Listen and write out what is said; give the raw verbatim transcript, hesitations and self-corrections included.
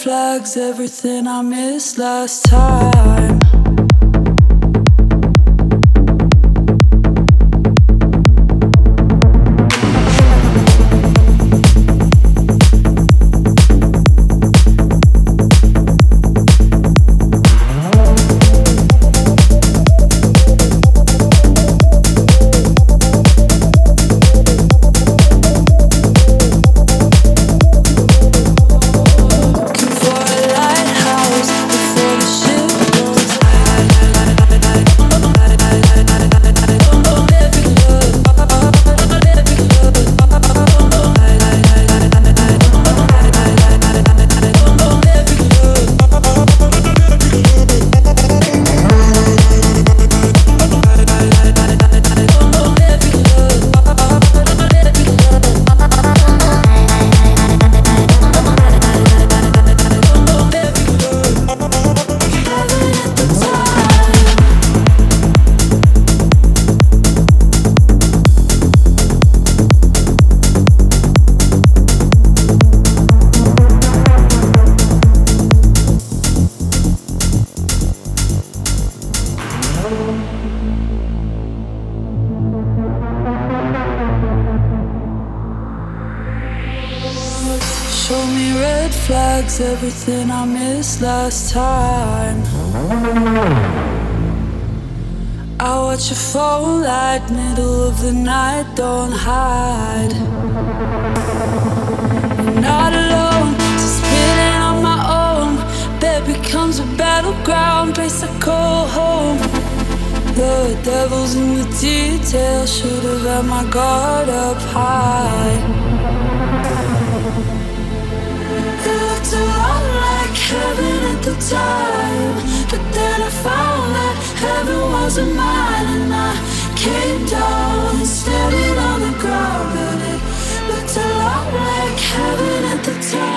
flags, everything I missed last time. Show me red flags, everything I missed last time. I watch you fall like middle of the night, don't hide. You're not alone, just spinning on my own. Bed becomes a battleground, place I call home. The devil's in the details, should've had my guard up high. It looked a lot like heaven at the time, but then I found that heaven wasn't mine, and I came down standing on the ground, and it looked a lot like heaven at the time.